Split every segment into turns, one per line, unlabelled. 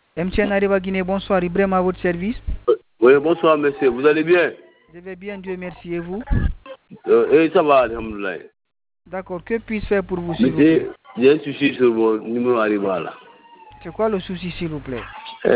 MTN Arriva Guinée, bonsoir. Ibrahim à votre service.
Oui, bonsoir, monsieur. Vous allez bien?
Je vais bien, Dieu merci. Et vous?
Ça va, alhamdoulilah.
D'accord. Que puis-je faire pour vous, s'il vous plaît?
Monsieur, j'ai un souci sur mon numéro Arriva là.
C'est quoi le souci, s'il vous plaît?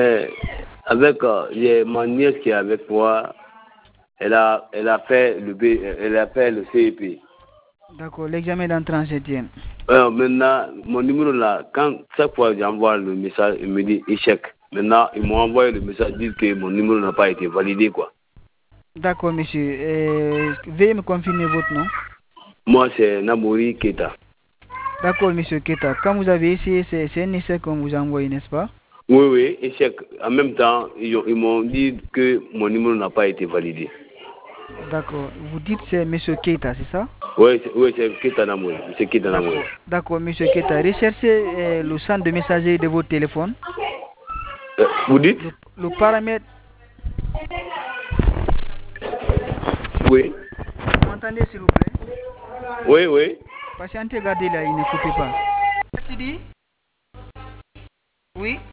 J'ai ma nièce qui est avec moi. Elle a fait le CEP.
D'accord, l'examen d'entrée en septième.
Maintenant, mon numéro là, chaque fois j'envoie le message, il me dit échec. Maintenant, ils m'ont envoyé le message dire que mon numéro n'a pas été validé, quoi.
D'accord, monsieur. Veuillez me confirmer votre nom.
Moi, c'est Namouri Keita.
D'accord, monsieur Keita. Quand vous avez essayé, c'est un essai qu'on vous a envoyé, n'est-ce pas?
Oui, échec. En même temps, ils m'ont dit que mon numéro n'a pas été validé.
D'accord. Vous dites que c'est monsieur Keita, c'est ça?
Oui, c'est Keita Namouri. C'est Keita Namouri.
D'accord, monsieur Keita. Recherchez le centre de messagerie de votre téléphone.
Vous dites?
Le paramètre.
Oui.
Vous m'entendez, s'il vous plaît?
Oui.
Patientez, gardez là, il ne coupez pas. Qu'est-ce qu'il dit? Oui.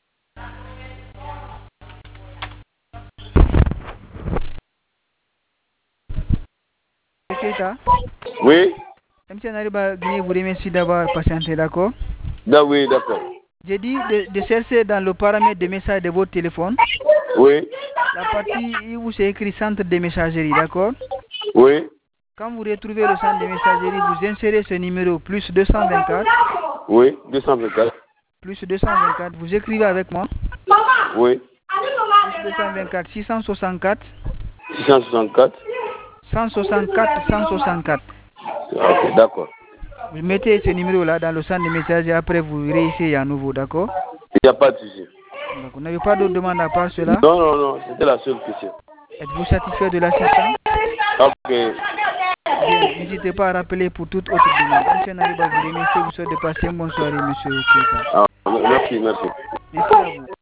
Keita?
Oui.
MTN Arriva Guinée vous remercie d'avoir patienté, d'accord?
Oui, d'accord.
J'ai dit de chercher dans le paramètre de message de votre téléphone.
Oui.
La partie où c'est écrit centre de messagerie, d'accord?
Oui.
Quand vous retrouvez le centre de messagerie, vous insérez ce numéro plus 224.
Oui, 224.
Plus 224, vous écrivez avec moi.
Oui.
Plus 224, 664.
664.
164, 164.
Ok, d'accord.
Vous mettez ce numéro-là dans le centre de messagerie et après vous réessayez à nouveau, d'accord?
Il n'y a pas de souci.
Donc, vous n'avez pas d'autres demandes à part cela?
Non, c'était la seule question.
Êtes-vous satisfait de l'assistance?
Ok.
Bien, n'hésitez pas à rappeler pour toute autre demande. Monsieur Nariba, vous remercie, vous souhaitez de passer une bonne soirée, monsieur Keita.
Merci.
Merci à vous.